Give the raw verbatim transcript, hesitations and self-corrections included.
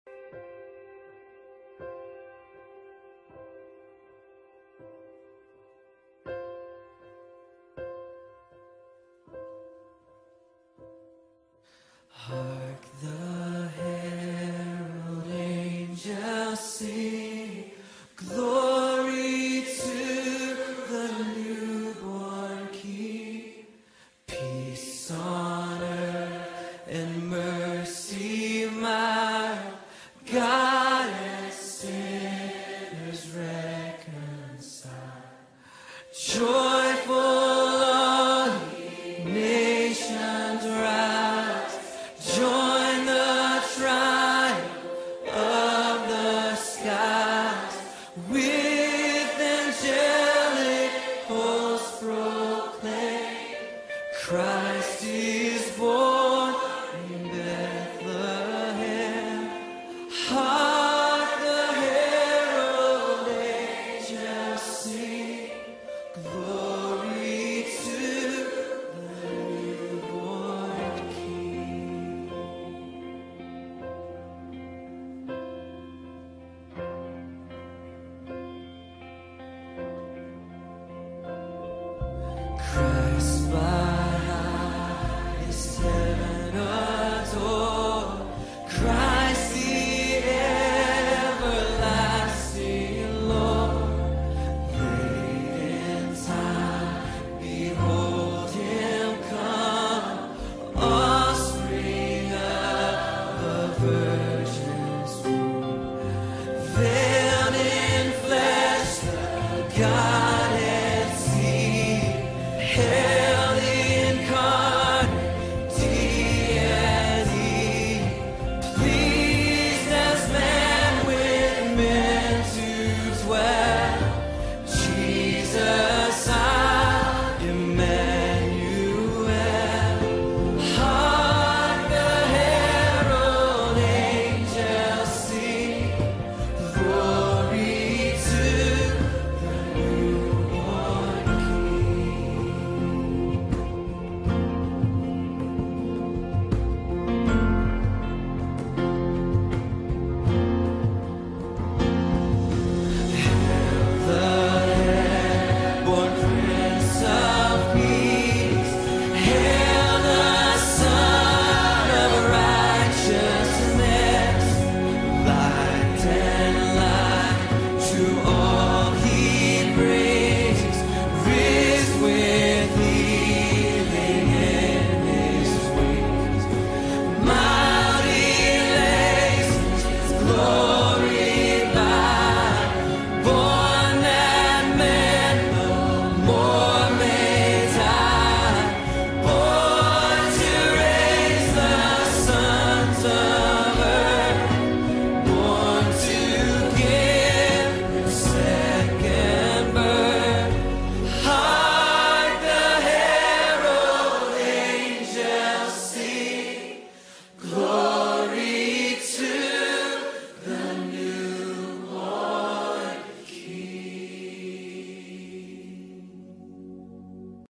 Hark the herald angels sing, glory to the newborn King. Peace on earth and mercy mild, God and sinners reconciled. Joyful all ye nations rise, join the triumph of the skies, with angelic hosts proclaim, Christ is born in Bethlehem.